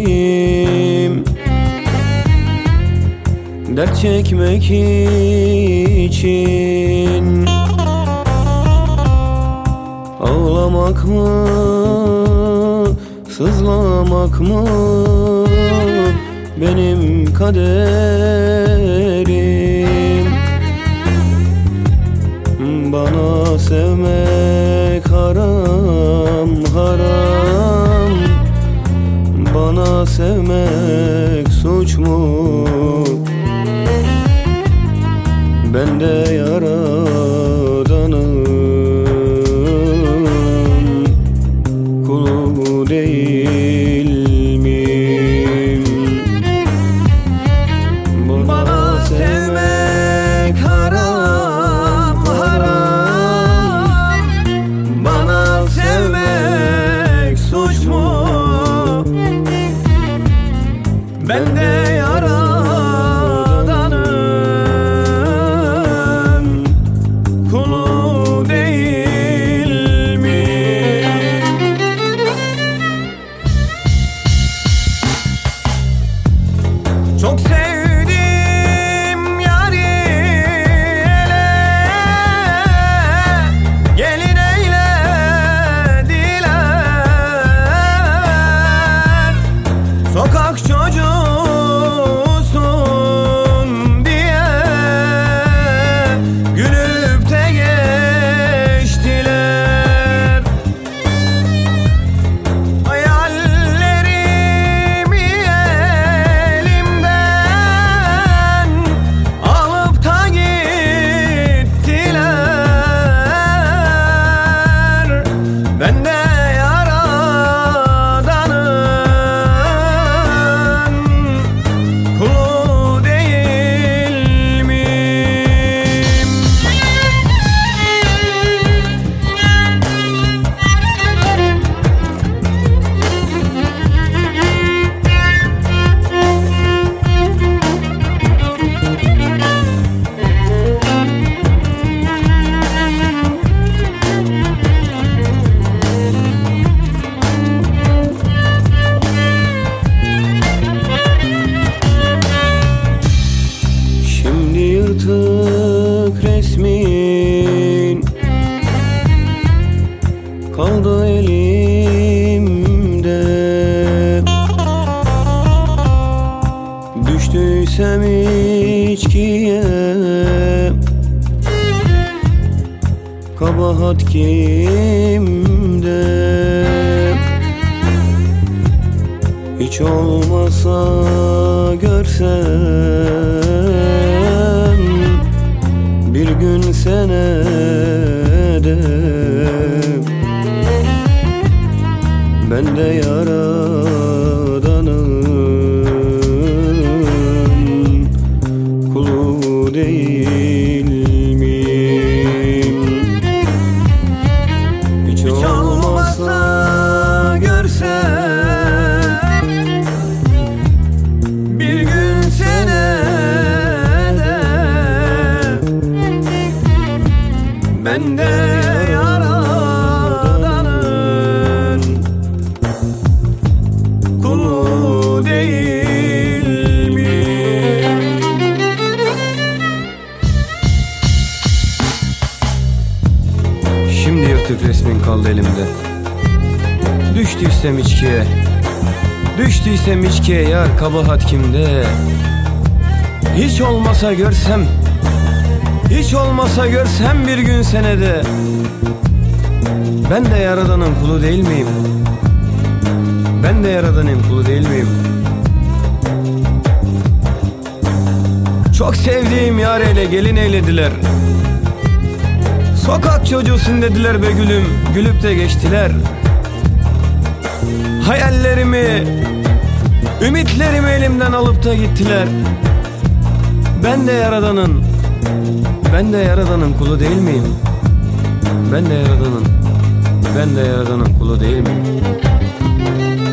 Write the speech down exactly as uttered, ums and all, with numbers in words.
sevdiğim, dert çekmek için ağlamak mı, sızlamak mı benim kaderim? Bana sevmek haram, haram. Bana sevmek suç mu? Ben de Yaradan'ın kulu değil miyim? Bana, Bana sevmek haram, haram. Bana sevmek suç mu? Ben de Yaradan'ın kulu değil miyim? Çok sevdim yâri, ele gelin eylediler. Sokak çocuğusun diye gülüp de geçtiler. Hayallerimi elimden alıp da gittiler. Ben de Yaradan'ın kulu değil miyim? Şimdi yırtık resmin kaldı elimde. Düştüysem içkiye, kabahat kimde? Hiç olmasa görsem bir gün senede, ben de Yaradan'ın kulu değil miyim? Hiç olmasa görsem bir gün senede, ben de Yaradan'ın kulu değil miyim? Şimdi yırtık resmin kaldı elimde. Düştüysem içkiye, düştüysem içkiye yar, kabahat kimde? Hiç olmasa görsem, hiç olmasa görsem bir gün senede, ben de Yaradan'ın kulu değil miyim? Ben de Yaradan'ın kulu değil miyim? Çok sevdiğim yar ile gelin eylediler. Sokak çocuğusun dediler be gülüm, gülüp de geçtiler. Hayallerimi, ümitlerimi elimden alıp da gittiler. Ben de Yaradan'ın, ben de Yaradan'ın kulu değil miyim? Ben de Yaradan'ın, ben de Yaradan'ın kulu değil miyim?